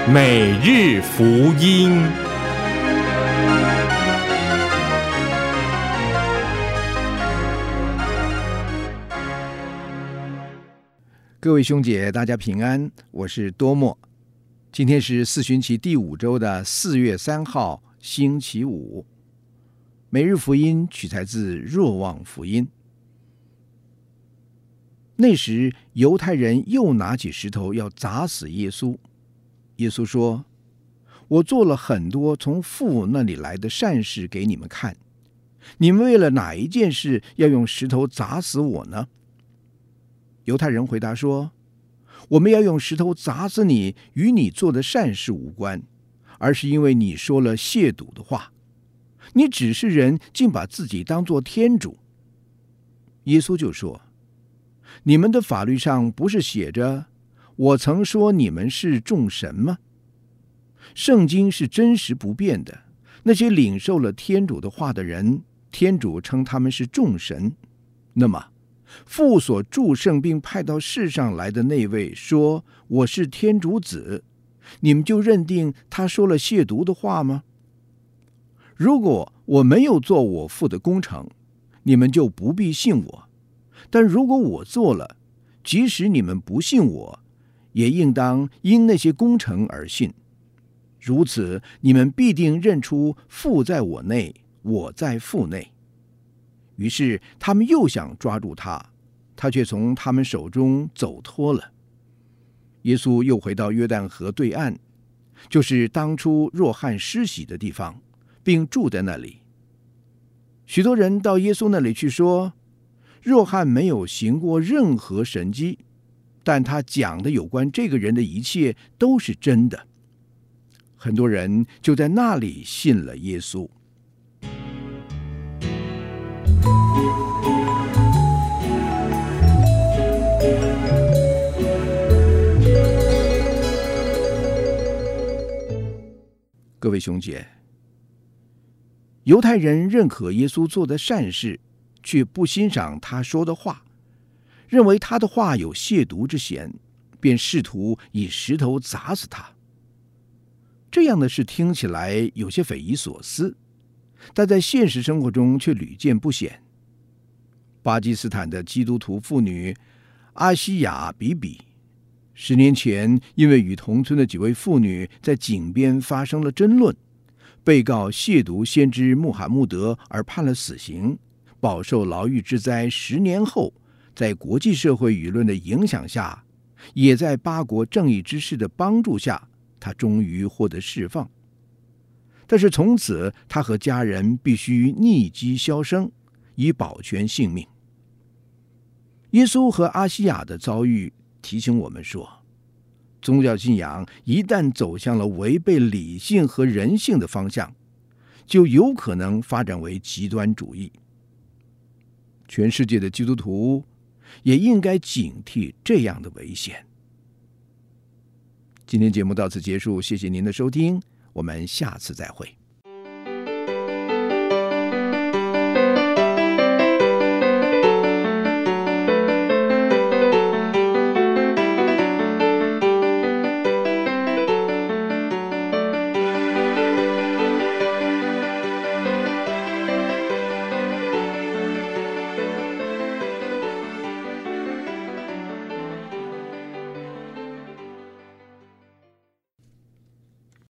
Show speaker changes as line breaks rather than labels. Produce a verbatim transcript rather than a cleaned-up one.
每日福音。
各位兄姐，大家平安，我是多默。今天是四旬期第五周的四月三号，星期五。每日福音取材自若望福音。那时，犹太人又拿起石头要砸死耶稣。耶稣说：“我做了很多从父那里来的善事给你们看，你们为了哪一件事要用石头砸死我呢？”犹太人回答说：“我们要用石头砸死你，与你做的善事无关，而是因为你说了亵渎的话。你只是人，竟把自己当作天主。”耶稣就说：“你们的法律上不是写着，我曾说你们是众神吗？圣经是真实不变的，那些领受了天主的话的人，天主称他们是众神。那么父所祝圣并派到世上来的那位说我是天主子，你们就认定他说了亵渎的话吗？如果我没有做我父的工程，你们就不必信我；但如果我做了，即使你们不信我，也应当因那些工程而信。如此，你们必定认出父在我内，我在父内。于是他们又想抓住他，他却从他们手中走脱了。耶稣又回到约旦河对岸，就是当初若翰施洗的地方，并住在那里。许多人到耶稣那里去说，若翰没有行过任何神迹，但他讲的有关这个人的一切都是真的。很多人就在那里信了耶稣。各位兄姐，犹太人认可耶稣做的善事，却不欣赏他说的话，认为他的话有亵渎之嫌，便试图以石头砸死他。这样的事听起来有些匪夷所思，但在现实生活中却屡见不鲜。巴基斯坦的基督徒妇女阿西亚比比，十年前因为与同村的几位妇女在井边发生了争论，被告亵渎先知穆罕默德而判了死刑，饱受牢狱之灾。十年后，在国际社会舆论的影响下，也在八国正义之士的帮助下，他终于获得释放。但是从此，他和家人必须匿迹销声，以保全性命。耶稣和阿西亚的遭遇提醒我们说，宗教信仰一旦走向了违背理性和人性的方向，就有可能发展为极端主义。全世界的基督徒也应该警惕这样的危险。今天节目到此结束，谢谢您的收听，我们下次再会。